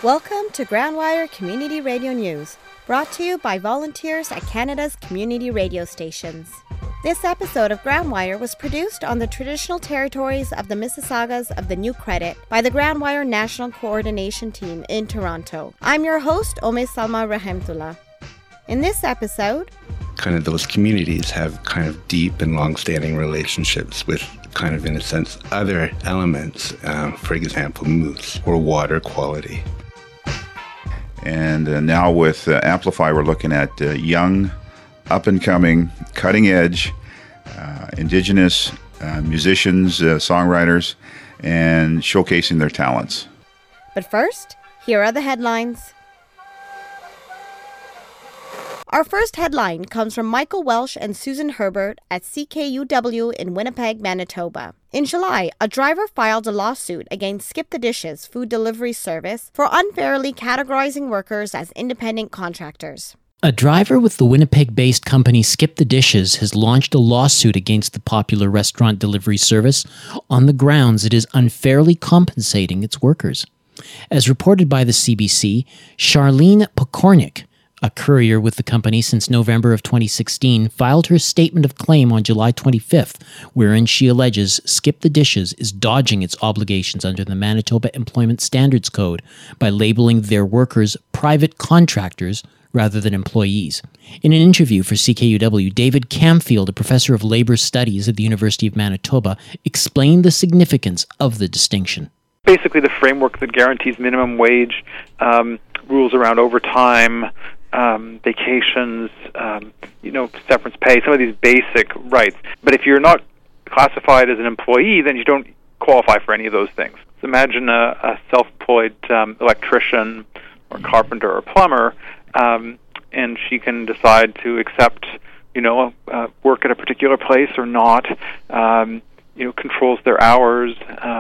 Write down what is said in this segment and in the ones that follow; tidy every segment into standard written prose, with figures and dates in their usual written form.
Welcome to Groundwire Community Radio News, brought to you by volunteers at Canada's community radio stations. This episode of Groundwire was produced on the traditional territories of the Mississaugas of the New Credit by the Groundwire National Coordination Team in Toronto. I'm your host, Ome Salma Rahemtullah. In this episode, kind of those communities have kind of deep and long-standing relationships with kind of, in a sense, other elements, for example, moose or water quality. And now with Amplify, we're looking at young, up-and-coming, cutting-edge, Indigenous musicians, songwriters, and showcasing their talents. But first, here are the headlines. Our first headline comes from Michael Welsh and Susan Herbert at CKUW in Winnipeg, Manitoba. In July, a driver filed a lawsuit against Skip the Dishes food delivery service for unfairly categorizing workers as independent contractors. A driver with the Winnipeg-based company Skip the Dishes has launched a lawsuit against the popular restaurant delivery service on the grounds it is unfairly compensating its workers. As reported by the CBC, Charlene Pokornik, a courier with the company since November of 2016, filed her statement of claim on July 25th, wherein she alleges Skip the Dishes is dodging its obligations under the Manitoba Employment Standards Code by labeling their workers private contractors rather than employees. In an interview for CKUW, David Camfield, a professor of labor studies at the University of Manitoba, explained the significance of the distinction. Basically, the framework that guarantees minimum wage, rules around overtime, vacations, severance pay, some of these basic rights. But if you're not classified as an employee, then you don't qualify for any of those things. So imagine a self-employed electrician or carpenter or plumber, and she can decide to accept, work at a particular place or not, controls their hours,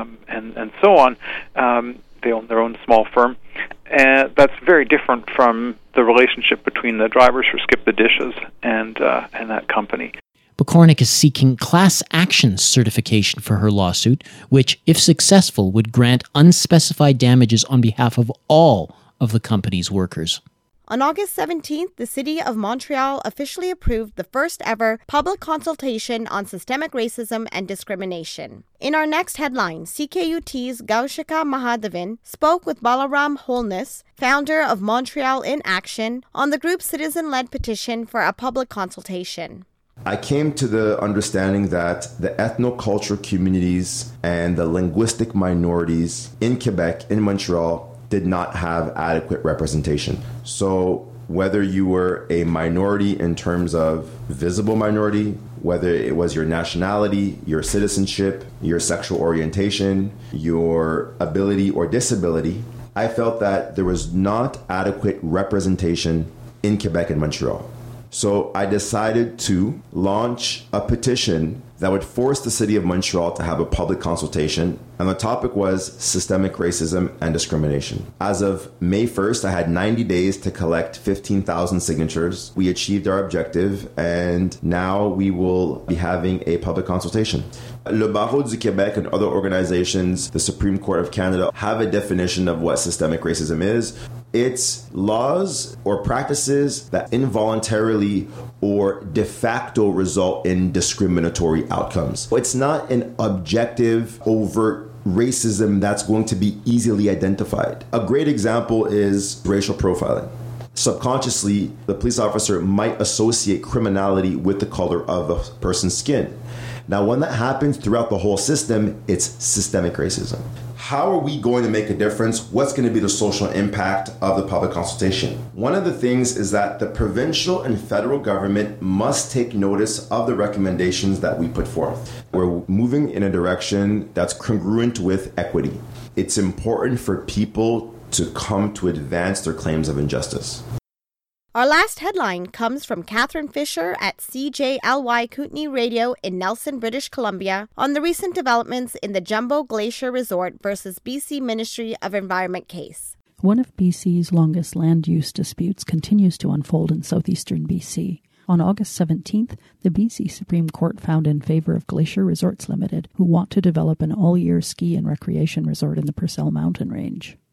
and so on. They own their own small firm. And that's very different from the relationship between the drivers for Skip the Dishes and that company. Pokornik is seeking class action certification for her lawsuit, which, if successful, would grant unspecified damages on behalf of all of the company's workers. On August 17th, the City of Montreal officially approved the first ever public consultation on systemic racism and discrimination. In our next headline, CKUT's Gaushika Mahadevan spoke with Balaram Holness, founder of Montreal in Action, on the group's citizen-led petition for a public consultation. I came to the understanding that the ethnocultural communities and the linguistic minorities in Quebec, in Montreal, did not have adequate representation. So whether you were a minority in terms of visible minority, whether it was your nationality, your citizenship, your sexual orientation, your ability or disability, I felt that there was not adequate representation in Quebec and Montreal. So I decided to launch a petition that would force the City of Montreal to have a public consultation, and the topic was systemic racism and discrimination. As of May 1st, I had 90 days to collect 15,000 signatures. We achieved our objective, and now we will be having a public consultation. Le Barreau du Québec and other organizations, the Supreme Court of Canada, have a definition of what systemic racism is. It's laws or practices that involuntarily or de facto result in discriminatory outcomes. It's not an objective, overt racism that's going to be easily identified. A great example is racial profiling. Subconsciously, the police officer might associate criminality with the color of a person's skin. Now, when that happens throughout the whole system, it's systemic racism. How are we going to make a difference? What's going to be the social impact of the public consultation? One of the things is that the provincial and federal government must take notice of the recommendations that we put forth. We're moving in a direction that's congruent with equity. It's important for people to come to advance their claims of injustice. Our last headline comes from Catherine Fisher at CJLY Kootenay Radio in Nelson, British Columbia, on the recent developments in the Jumbo Glacier Resort versus BC Ministry of Environment case. One of BC's longest land use disputes continues to unfold in southeastern BC. On August 17th, the BC Supreme Court found in favor of Glacier Resorts Limited, who want to develop an all-year ski and recreation resort in the Purcell mountain range.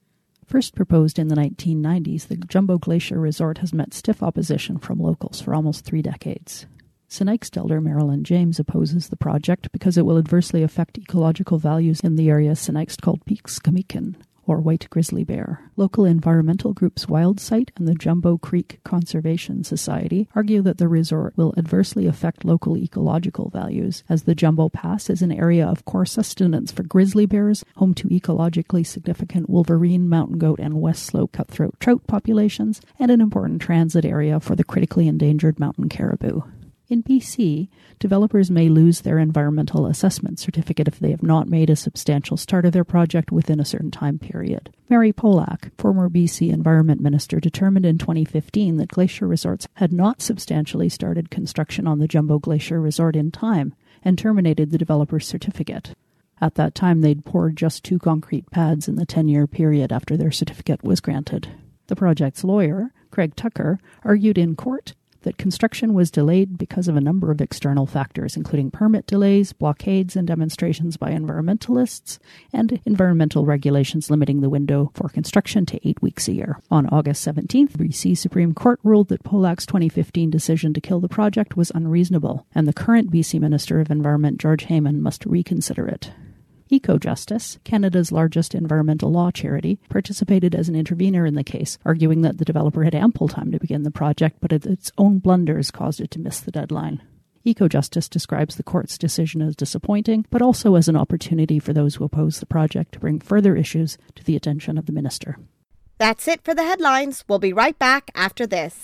First proposed in the 1990s, the Jumbo Glacier Resort has met stiff opposition from locals for almost 3 decades. Sinaixt elder Marilyn James opposes the project because it will adversely affect ecological values in the area Sinaixt called Peekskamikin, or white grizzly bear. Local environmental groups WildSite and the Jumbo Creek Conservation Society argue that the resort will adversely affect local ecological values, as the Jumbo Pass is an area of core sustenance for grizzly bears, home to ecologically significant wolverine, mountain goat, and west slope cutthroat trout populations, and an important transit area for the critically endangered mountain caribou. In BC, developers may lose their environmental assessment certificate if they have not made a substantial start of their project within a certain time period. Mary Polak, former BC Environment Minister, determined in 2015 that Glacier Resorts had not substantially started construction on the Jumbo Glacier Resort in time and terminated the developer's certificate. At that time, they'd poured just 2 concrete pads in the 10-year period after their certificate was granted. The project's lawyer, Craig Tucker, argued in court that construction was delayed because of a number of external factors, including permit delays, blockades, and demonstrations by environmentalists, and environmental regulations limiting the window for construction to 8 weeks a year. On August 17th, the BC Supreme Court ruled that Polak's 2015 decision to kill the project was unreasonable, and the current BC Minister of Environment, George Heyman, must reconsider it. EcoJustice, Canada's largest environmental law charity, participated as an intervener in the case, arguing that the developer had ample time to begin the project, but its own blunders caused it to miss the deadline. EcoJustice describes the court's decision as disappointing, but also as an opportunity for those who oppose the project to bring further issues to the attention of the minister. That's it for the headlines. We'll be right back after this.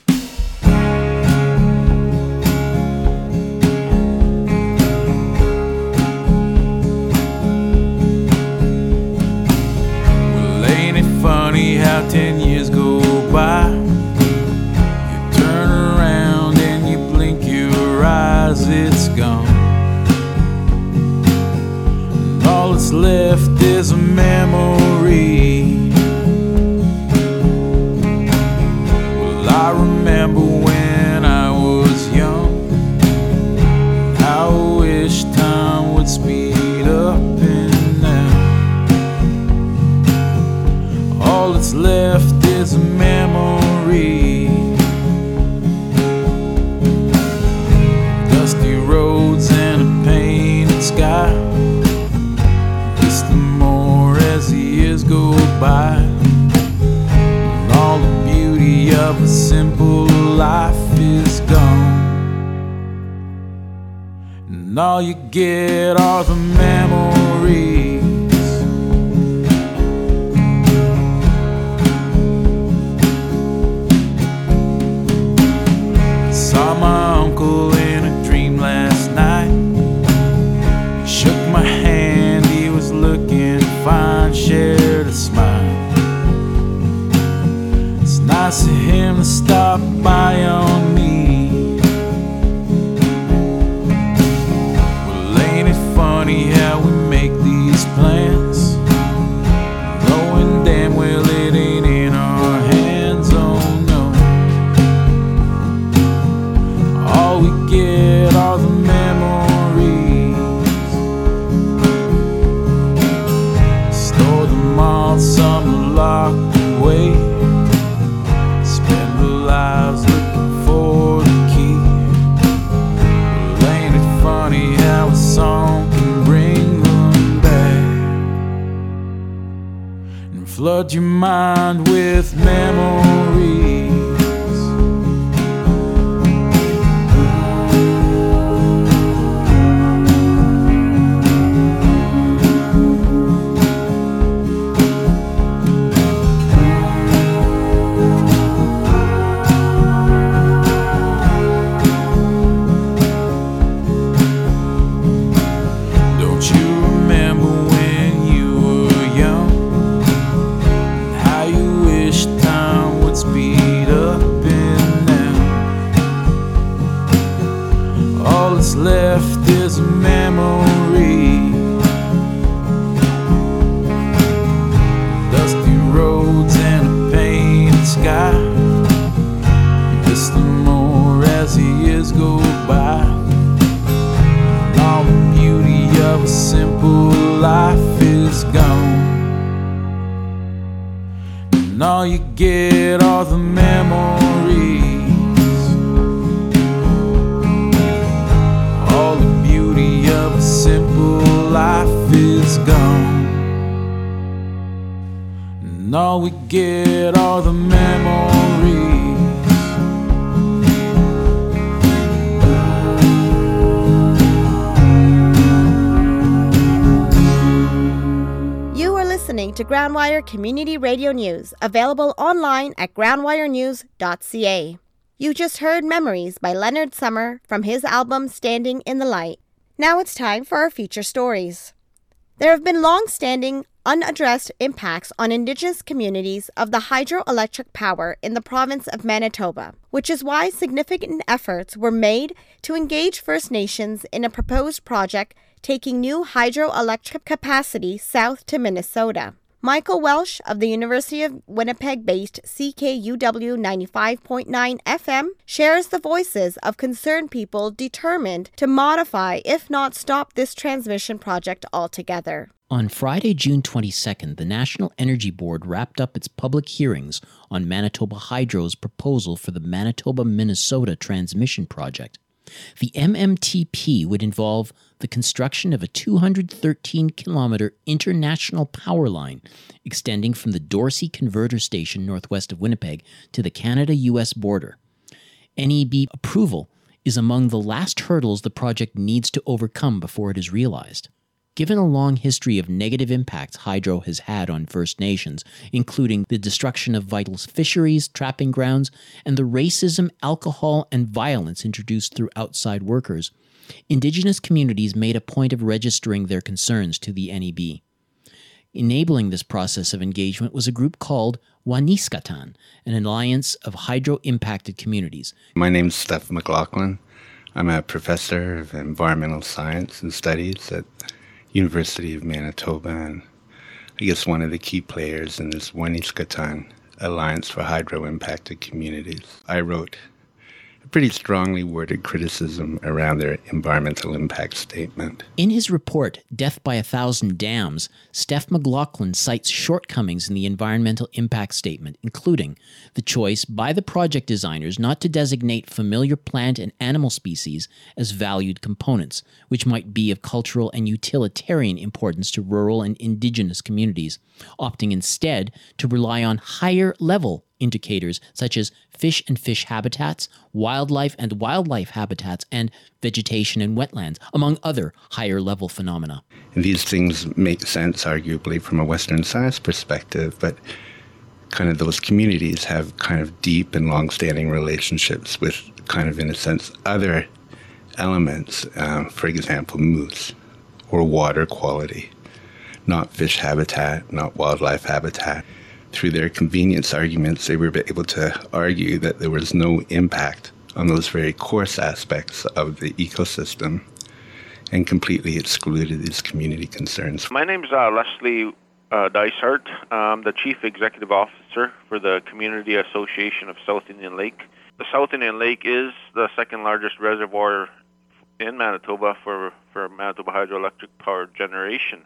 Funny how 10 years go by. You turn around and you blink your eyes, it's gone. And all that's left is a memory. Well, I remember when I was young, how I wish time would speed up. All that's left is a memory. Dusty roads and a painted sky. Just the more as the years go by. And all the beauty of a simple life is gone. And all you get are the memories. Saw my uncle in a dream last night. He shook my hand, he was looking fine, shared a smile. It's nice of him to stop by on me. Well, ain't it funny how we make these plans, knowing damn well it ain't in our hands, oh no. All we get are the memories. Store them all, some locked away. Spend our lives looking for the key. Well, ain't it funny how a song can bring them back and flood your mind with memories. Speed. all you get are the memories. All the beauty of a simple life is gone, and all we get are the memories. Listening to Groundwire Community Radio News, available online at groundwirenews.ca. You just heard Memories by Leonard Summer from his album Standing in the Light. Now it's time for our feature stories. There have been long-standing, unaddressed impacts on Indigenous communities of the hydroelectric power in the province of Manitoba, which is why significant efforts were made to engage First Nations in a proposed project taking new hydroelectric capacity south to Minnesota. Michael Welsh of the University of Winnipeg-based CKUW 95.9 FM shares the voices of concerned people determined to modify, if not stop, this transmission project altogether. On Friday, June 22nd, the National Energy Board wrapped up its public hearings on Manitoba Hydro's proposal for the Manitoba-Minnesota transmission project. The MMTP would involve the construction of a 213-kilometer international power line extending from the Dorsey Converter Station northwest of Winnipeg to the Canada-U.S. border. NEB approval is among the last hurdles the project needs to overcome before it is realized. Given a long history of negative impacts hydro has had on First Nations, including the destruction of vital fisheries, trapping grounds, and the racism, alcohol, and violence introduced through outside workers, Indigenous communities made a point of registering their concerns to the NEB. Enabling this process of engagement was a group called Waniskatan, an alliance of hydro-impacted communities. My name's Steph McLaughlin. I'm a professor of environmental science and studies at University of Manitoba, and I guess one of the key players in this Waniskatan Alliance for Hydro-Impacted Communities. I wrote a pretty strongly worded criticism around their environmental impact statement. In his report, Death by a Thousand Dams, Steph McLaughlin cites shortcomings in the environmental impact statement, including the choice by the project designers not to designate familiar plant and animal species as valued components, which might be of cultural and utilitarian importance to rural and Indigenous communities, opting instead to rely on higher-level indicators such as fish and fish habitats, wildlife and wildlife habitats, and vegetation and wetlands, among other higher-level phenomena. And these things make sense, arguably, from a Western science perspective, but kind of those communities have kind of deep and long-standing relationships with kind of, in a sense, other elements, for example, moose or water quality, not fish habitat, not wildlife habitat. Through their convenience arguments, they were able to argue that there was no impact on those very coarse aspects of the ecosystem and completely excluded these community concerns. My name is Leslie Dysart. I'm the Chief Executive Officer for the Community Association of South Indian Lake. The South Indian Lake is the second largest reservoir in Manitoba for Manitoba hydroelectric power generation.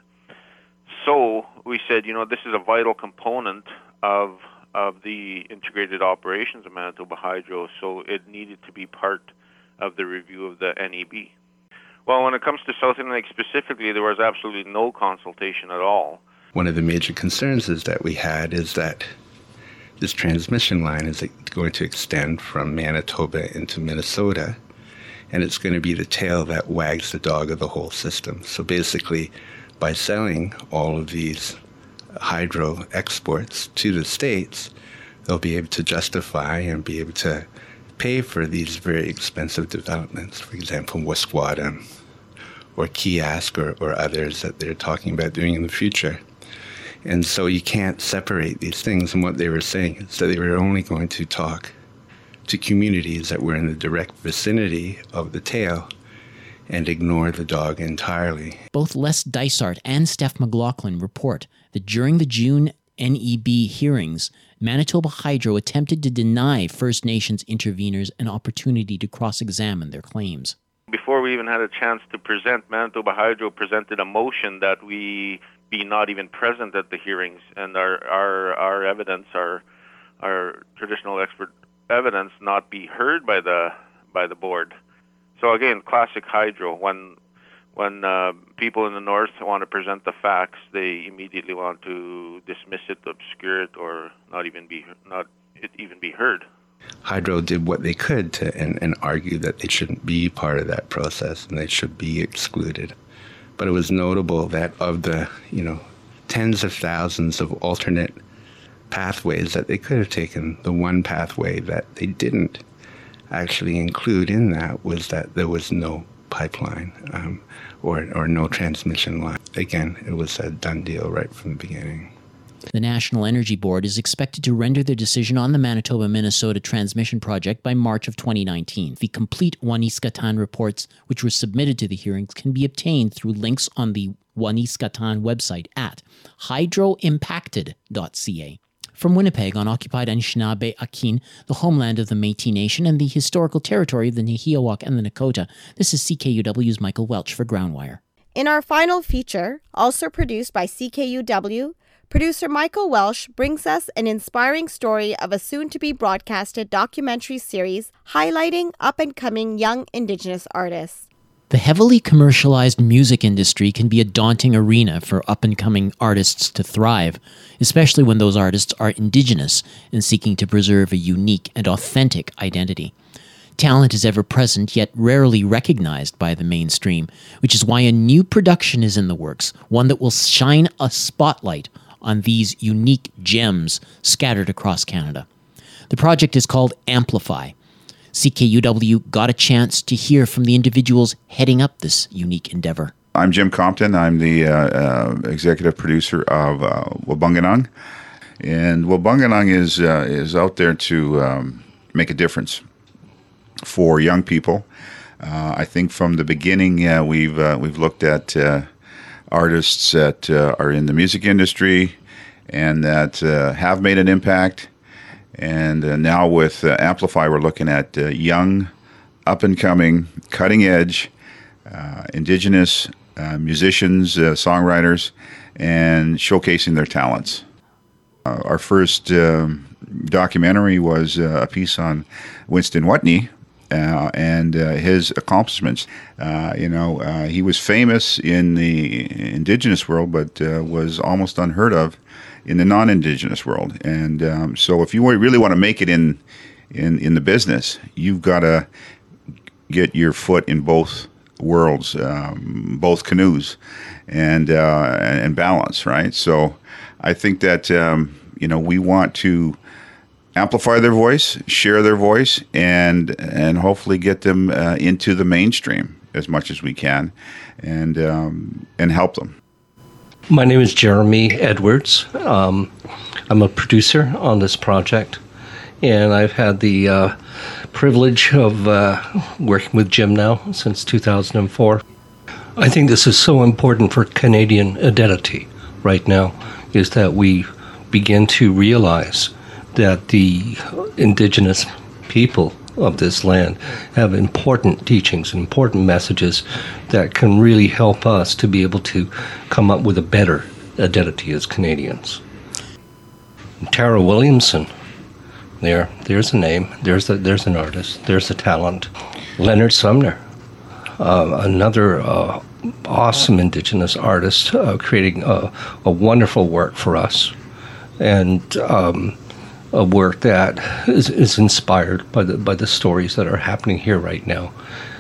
So we said, this is a vital component of the integrated operations of Manitoba Hydro, so it needed to be part of the review of the NEB. Well, when it comes to South Indian Lake specifically, there was absolutely no consultation at all. One of the major concerns that we had is that this transmission line is going to extend from Manitoba into Minnesota, and it's going to be the tail that wags the dog of the whole system. So basically, by selling all of these hydro exports to the States, they'll be able to justify and be able to pay for these very expensive developments, for example, Wesquatum or Kiosk or others that they're talking about doing in the future. And so you can't separate these things. And what they were saying is that they were only going to talk to communities that were in the direct vicinity of the tail and ignore the dog entirely. Both Les Dysart and Steph McLaughlin report that during the June NEB hearings, Manitoba Hydro attempted to deny First Nations interveners an opportunity to cross-examine their claims. Before we even had a chance to present, Manitoba Hydro presented a motion that we be not even present at the hearings, and our evidence, our our traditional expert evidence not be heard by the board. So again, classic hydro. When people in the north want to present the facts, they immediately want to dismiss it, obscure it, or not even be heard. Hydro did what they could to and argue that they shouldn't be part of that process and they should be excluded. But it was notable that of the tens of thousands of alternate pathways that they could have taken, the one pathway that they didn't actually include in that was that there was no pipeline or no transmission line. Again, it was a done deal right from the beginning. The National Energy Board is expected to render their decision on the Manitoba-Minnesota transmission project by March of 2019. The complete Waniskatan reports, which were submitted to the hearings, can be obtained through links on the Waniskatan website at hydroimpacted.ca. From Winnipeg on occupied Anishinaabe-Akin, the homeland of the Métis Nation and the historical territory of the Nahiawak and the Nakota, this is CKUW's Michael Welch for Groundwire. In our final feature, also produced by CKUW, producer Michael Welsh brings us an inspiring story of a soon-to-be broadcasted documentary series highlighting up-and-coming young Indigenous artists. The heavily commercialized music industry can be a daunting arena for up-and-coming artists to thrive, especially when those artists are Indigenous and seeking to preserve a unique and authentic identity. Talent is ever present, yet rarely recognized by the mainstream, which is why a new production is in the works, one that will shine a spotlight on these unique gems scattered across Canada. The project is called Amplify. CKUW got a chance to hear from the individuals heading up this unique endeavor. I'm Jim Compton. I'm the executive producer of Wabunganang. And Wabunganang is out there to make a difference for young people. I think from the beginning we've looked at artists that are in the music industry and that have made an impact. And now with Amplify, we're looking at young, up-and-coming, cutting-edge, Indigenous musicians, songwriters, and showcasing their talents. Our first documentary was a piece on Winston Whitney and his accomplishments. He was famous in the Indigenous world, but was almost unheard of in the non-Indigenous world. And so if you really want to make it in the business, you've got to get your foot in both worlds, both canoes, and balance, right? So I think that, we want to amplify their voice, share their voice, and hopefully get them into the mainstream as much as we can, and help them. My name is Jeremy Edwards. I'm a producer on this project, and I've had the privilege of working with Jim now since 2004. I think this is so important for Canadian identity right now, is that we begin to realize that the Indigenous people of this land have important teachings, important messages that can really help us to be able to come up with a better identity as Canadians. Tara Williamson, there's a name, there's an artist, there's a talent. Leonard Sumner, another awesome Indigenous artist, creating a wonderful work for us, and a work that is inspired by the stories that are happening here right now.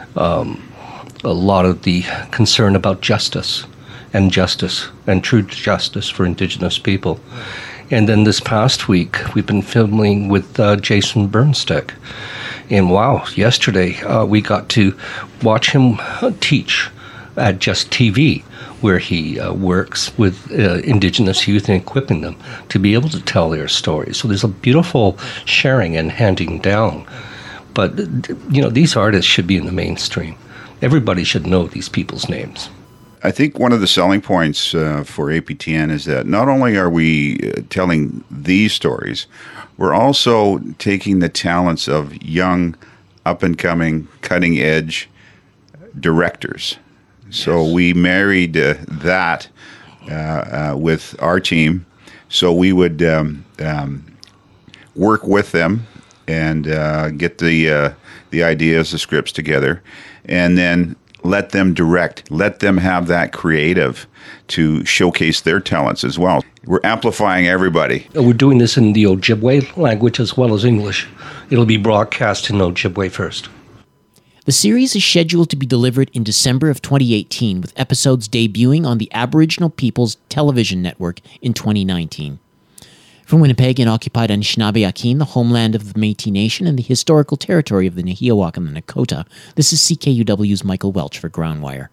A lot of the concern about justice and true justice for Indigenous people. And then this past week, we've been filming with Jason Bernstick. And wow, yesterday we got to watch him teach at Just TV, where he works with Indigenous youth and equipping them to be able to tell their stories. So there's a beautiful sharing and handing down. But, these artists should be in the mainstream. Everybody should know these people's names. I think one of the selling points for APTN is that not only are we telling these stories, we're also taking the talents of young, up-and-coming, cutting-edge directors. So we married that with our team. So we would work with them and get the ideas, the scripts together, and then let them direct, let them have that creative to showcase their talents as well. We're amplifying everybody. We're doing this in the Ojibwe language as well as English. It'll be broadcast in Ojibwe first. The series is scheduled to be delivered in December of 2018, with episodes debuting on the Aboriginal Peoples Television Network in 2019. From Winnipeg and occupied Anishinaabe-Akin, the homeland of the Métis Nation and the historical territory of the Nahiawak and the Nakota, this is CKUW's Michael Welch for Groundwire.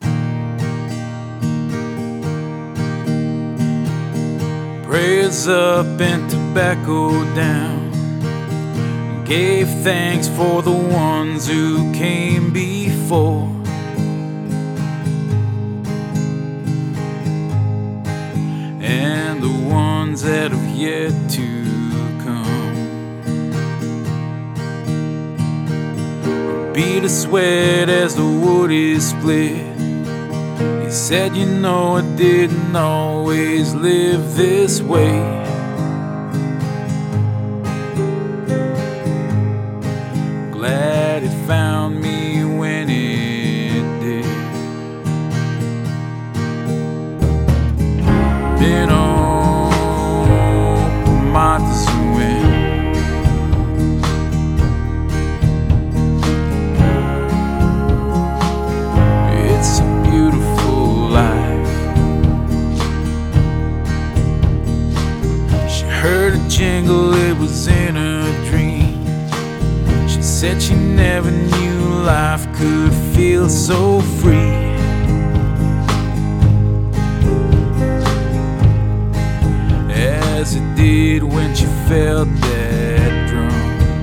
Prayers up and tobacco down. Gave thanks for the ones who came before. And the ones that have yet to come. Beat a sweat as the wood is split. He said, you know, I didn't always live this way. Glad it found me when it did. Been on my swing. It's a beautiful life. She heard a jingle, it was in a dream. She said she never knew life could feel so free. As it did when she felt that drum.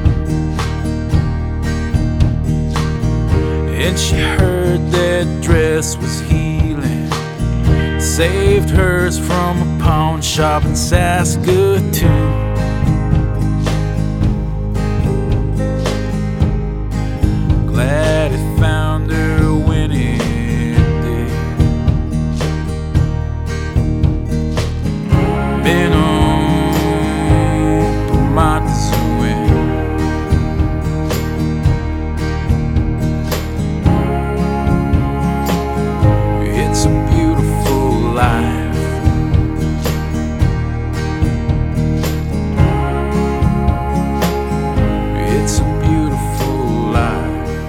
And she heard that dress was healing. Saved hers from a pawn shop in Saskatoon. Glad it found her when it did. Been on tomatoes away. It's a beautiful life. It's a beautiful life.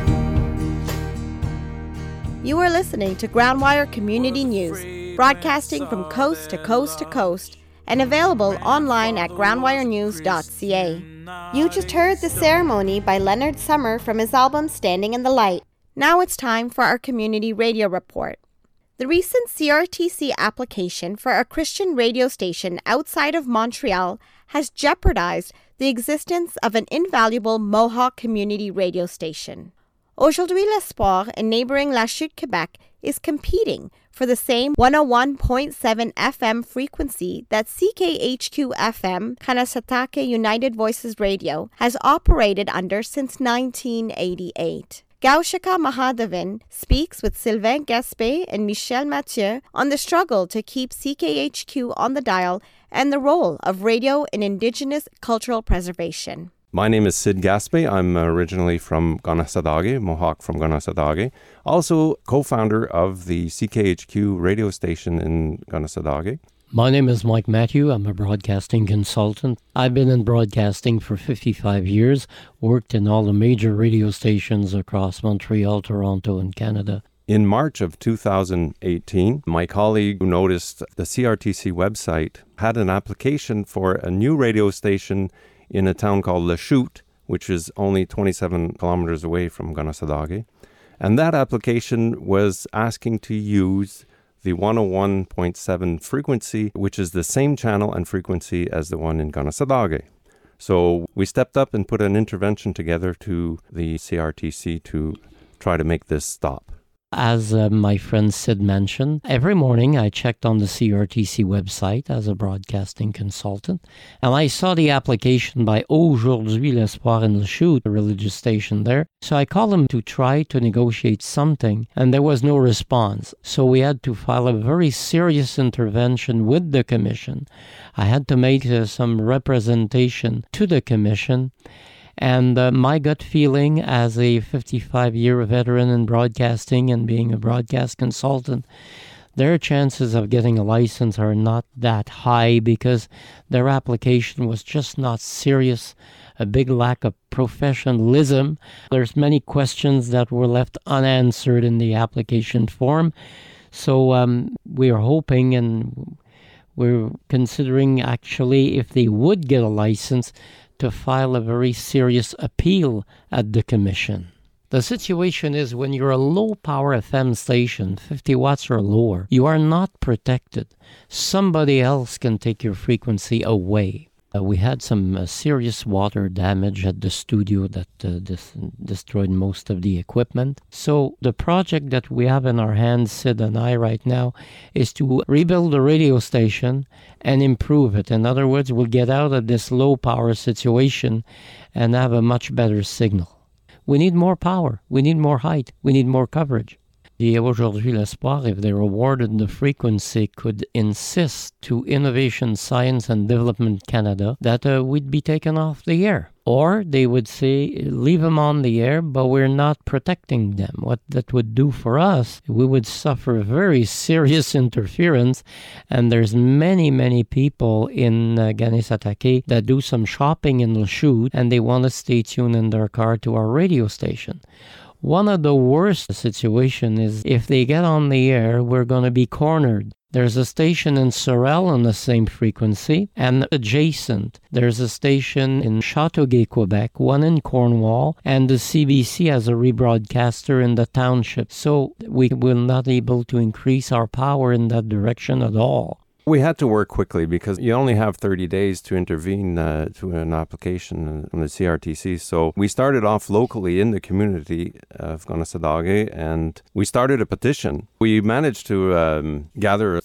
You are listening to Groundwire Community News, broadcasting from coast to coast to coast, and available online at groundwirenews.ca. You just heard The Ceremony by Leonard Summer from his album Standing in the Light. Now it's time for our community radio report. The recent CRTC application for a Christian radio station outside of Montreal has jeopardized the existence of an invaluable Mohawk community radio station. Aujourd'hui l'Espoir in neighboring La Chute, Quebec, is competing for the same 101.7 FM frequency that CKHQ FM, Kanasatake United Voices Radio, has operated under since 1988. Gaushika Mahadevan speaks with Sylvain Gaspé and Michel Mathieu on the struggle to keep CKHQ on the dial and the role of radio in Indigenous cultural preservation. My name is Sid Gaspé. I'm originally from Gonasadage, Mohawk from Gonasadage. Also co-founder of the CKHQ radio station in Gonasadage. My name is Mike Matthew. I'm a broadcasting consultant. I've been in broadcasting for 55 years, worked in all the major radio stations across Montreal, Toronto, and Canada. In March of 2018, my colleague noticed the CRTC website had an application for a new radio station in a town called La Chute, which is only 27 kilometers away from Gonasadage. And that application was asking to use the 101.7 frequency, which is the same channel and frequency as the one in Gonasadage. So we stepped up and put an intervention together to the CRTC to try to make this stop. As my friend Sid mentioned, every morning I checked on the CRTC website as a broadcasting consultant, and I saw the application by Aujourd'hui l'Espoir in Lachute, a religious station there. So I called them to try to negotiate something, and there was no response. So we had to file a very serious intervention with the commission. I had to make some representation to the commission. And my gut feeling as a 55-year veteran in broadcasting and being a broadcast consultant, their chances of getting a license are not that high because their application was just not serious, a big lack of professionalism. There's many questions that were left unanswered in the application form. So we are hoping and we're considering actually if they would get a license to file a very serious appeal at the commission. The situation is when you're a low-power FM station, 50 watts or lower, you are not protected. Somebody else can take your frequency away. We had some serious water damage at the studio that destroyed most of the equipment. So the project that we have in our hands, Sid and I right now, is to rebuild the radio station and improve it. In other words, we'll get out of this low power situation and have a much better signal. We need more power. We need more height. We need more coverage. The Aujourd'hui l'Espoir, if they're awarded the frequency, could insist to Innovation, Science and Development Canada that we'd be taken off the air. Or they would say, leave them on the air, but we're not protecting them. What that would do for us, we would suffer very serious interference. And there's many people in Kanesatake that do some shopping in Lachute, and they want to stay tuned in their car to our radio station. One of the worst situations is if they get on the air, we're going to be cornered. There's a station in Sorel on the same frequency, and adjacent, there's a station in Châteauguay, Quebec, one in Cornwall, and the CBC has a rebroadcaster in the township. So we will not be able to increase our power in that direction at all. We had to work quickly because you only have 30 days to intervene to an application on the CRTC. So we started off locally in the community of Kanesatake, and we started a petition. We managed to gather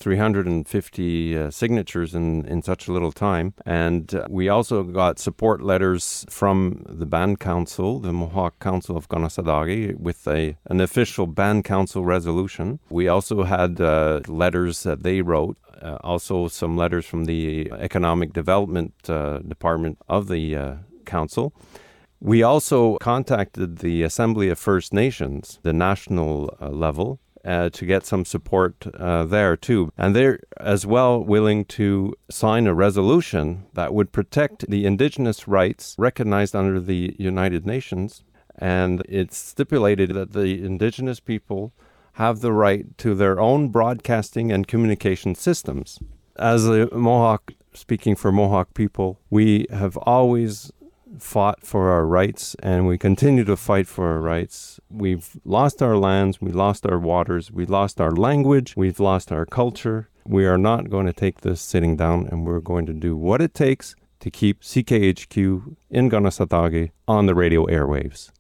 350 signatures in such a little time. And we also got support letters from the Band Council, the Mohawk Council of Kanesatake, with an official Band Council resolution. We also had letters that they wrote. Also some letters from the Economic Development Department of the Council. We also contacted the Assembly of First Nations, the national level, to get some support there too. And they're as well willing to sign a resolution that would protect the Indigenous rights recognized under the United Nations. And it's stipulated that the Indigenous people have the right to their own broadcasting and communication systems. As a Mohawk, speaking for Mohawk people, we have always fought for our rights, and we continue to fight for our rights. We've lost our lands, we lost our waters, we lost our language, we've lost our culture. We are not going to take this sitting down, and we're going to do what it takes to keep CKHQ in Kanesatake on the radio airwaves.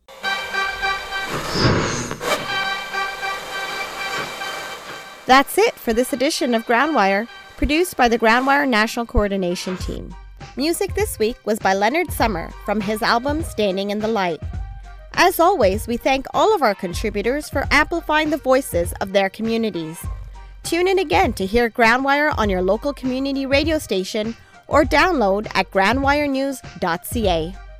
That's it for this edition of Groundwire, produced by the Groundwire National Coordination Team. Music this week was by Leonard Summer from his album Standing in the Light. As always, we thank all of our contributors for amplifying the voices of their communities. Tune in again to hear Groundwire on your local community radio station or download at groundwirenews.ca.